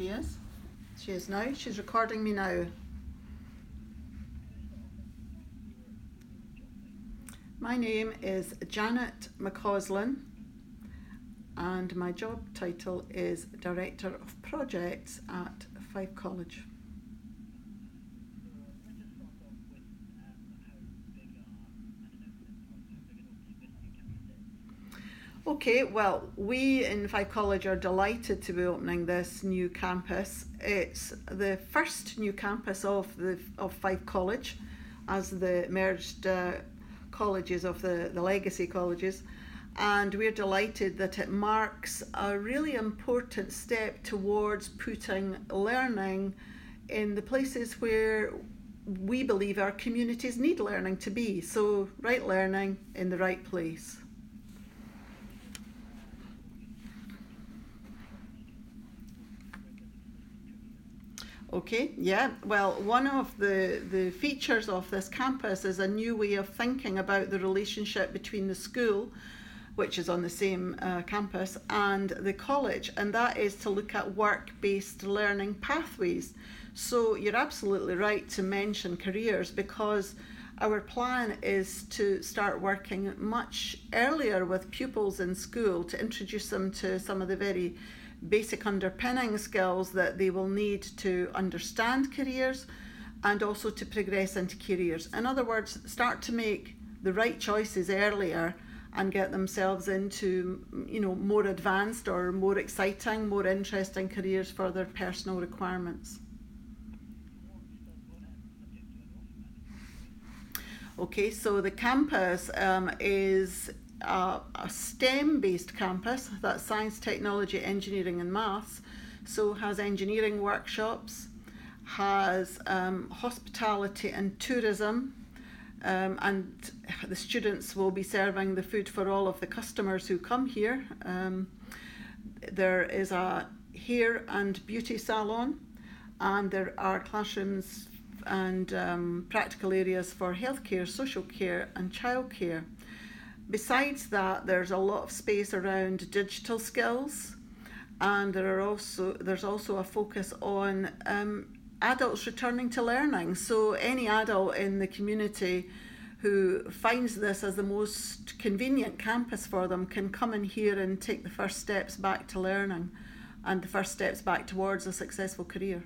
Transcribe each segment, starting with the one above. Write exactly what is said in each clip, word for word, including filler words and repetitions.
She is. She is now. She's recording me now. My name is Janet McCausland and my job title is Director of Projects at Fife College. Okay, well, we in Fife College are delighted to be opening this new campus. It's the first new campus of the of Fife College as the merged uh, colleges of the, the legacy colleges, and we're delighted that it marks a really important step towards putting learning in the places where we believe our communities need learning to be. So, right learning in the right place. Okay, yeah. Well, one of the, the features of this campus is a new way of thinking about the relationship between the school, which is on the same uh, campus, and the college, and that is to look at work-based learning pathways. So you're absolutely right to mention careers, because our plan is to start working much earlier with pupils in school to introduce them to some of the very basic underpinning skills that they will need to understand careers and also to progress into careers. In other words, start to make the right choices earlier and get themselves into, you know, more advanced or more exciting, more interesting careers for their personal requirements. Okay, so the campus um, is a, a STEM-based campus, that's science, technology, engineering and maths. So has engineering workshops, has um, hospitality and tourism, um, and the students will be serving the food for all of the customers who come here. Um, there is a hair and beauty salon, and there are classrooms and um, practical areas for healthcare, social care and childcare. Besides that, there's a lot of space around digital skills, and there are also there's also a focus on um, adults returning to learning. So any adult in the community who finds this as the most convenient campus for them can come in here and take the first steps back to learning and the first steps back towards a successful career.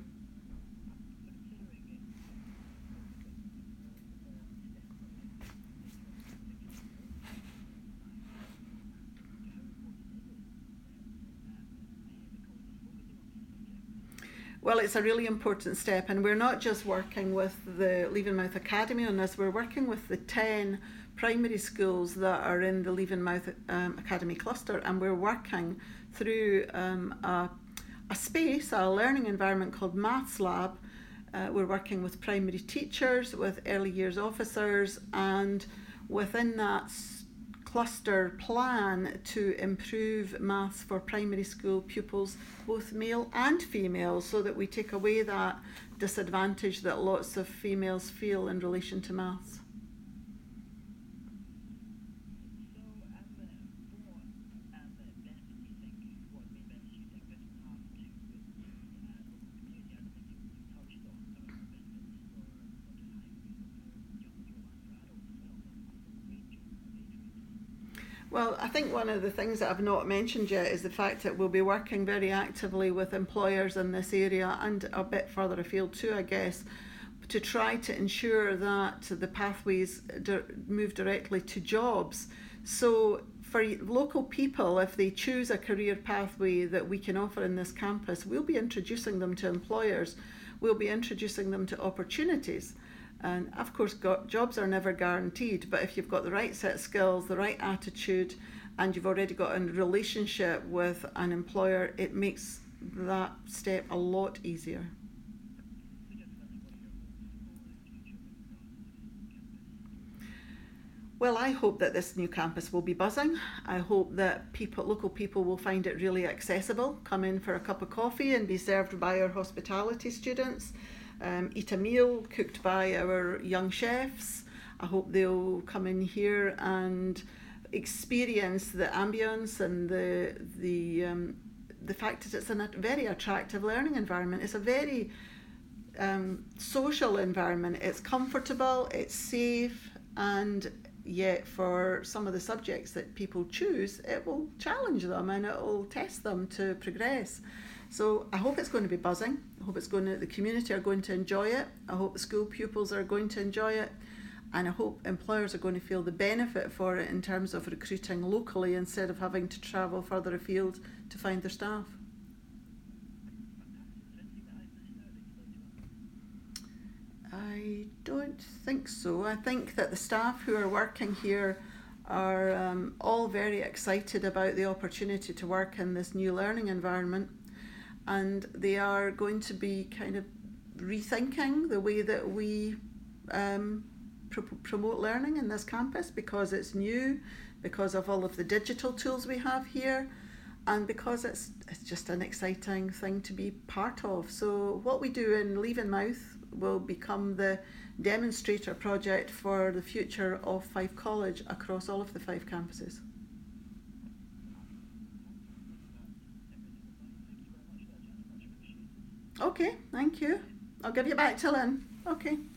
Well, it's a really important step, and we're not just working with the Leavenmouth Academy on this, we're working with the ten primary schools that are in the Leavenmouth um, Academy cluster, and we're working through um, a, a space, a learning environment called Maths Lab. Uh, we're working with primary teachers, with early years officers, and within that cluster plan to improve maths for primary school pupils, both male and female, so that we take away that disadvantage that lots of females feel in relation to maths. Well, I think one of the things that I've not mentioned yet is the fact that we'll be working very actively with employers in this area and a bit further afield too, I guess, to try to ensure that the pathways di- move directly to jobs. So for local people, if they choose a career pathway that we can offer in this campus, we'll be introducing them to employers, we'll be introducing them to opportunities. And of course, got, jobs are never guaranteed, but if you've got the right set of skills, the right attitude, and you've already got a relationship with an employer, it makes that step a lot easier. Well, I hope that this new campus will be buzzing. I hope that people, local people will find it really accessible, come in for a cup of coffee and be served by our hospitality students. Um, eat a meal cooked by our young chefs. I hope they'll come in here and experience the ambience and the the um, the fact that it's a very attractive learning environment. It's a very um, social environment. It's comfortable, it's safe, and yet for some of the subjects that people choose, it will challenge them and it will test them to progress. So I hope it's going to be buzzing. I hope it's going to, the community are going to enjoy it. I hope the school pupils are going to enjoy it. And I hope employers are going to feel the benefit for it in terms of recruiting locally instead of having to travel further afield to find their staff. I don't think so. I think that the staff who are working here are um, all very excited about the opportunity to work in this new learning environment, and they are going to be kind of rethinking the way that we um, pr- promote learning in this campus, because it's new, because of all of the digital tools we have here, and because it's it's just an exciting thing to be part of. So what we do in Leavenmouth will become the demonstrator project for the future of Fife College across all of the five campuses. Okay, thank you. I'll give you back to Lynn. Okay.